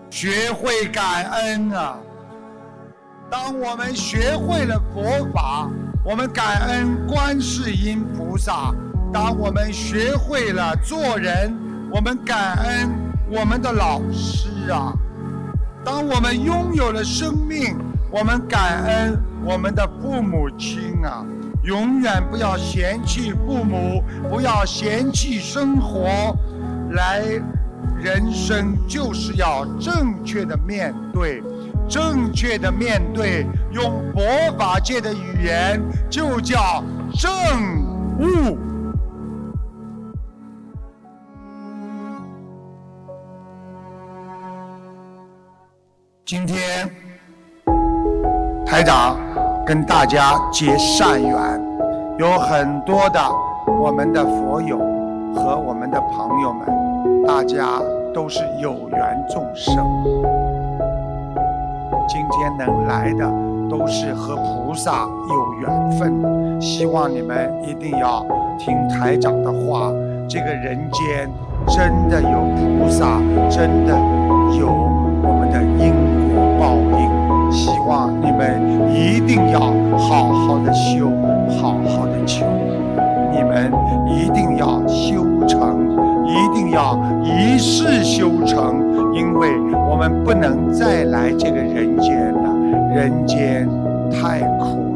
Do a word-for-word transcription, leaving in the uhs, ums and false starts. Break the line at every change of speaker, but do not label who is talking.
学会感恩啊！当我们学会了佛法，我们感恩观世音菩萨；当我们学会了做人，我们感恩我们的老师啊！当我们拥有了生命，我们感恩我们的父母亲啊！永远不要嫌弃父母，不要嫌弃生活，来人生就是要正确的面对，正确的面对，用佛法界的语言就叫正悟。今天台长跟大家结善缘，有很多的我们的佛友和我们的朋友们，大家都是有缘众生，今天能来的都是和菩萨有缘分的。希望你们一定要听台长的话，这个人间真的有菩萨，真的有我们的因果报应。希望你们一定要好好的修，好好的求，你们一定要修成，一定要一世修成，因为我们不能再来这个人间了，人间太苦。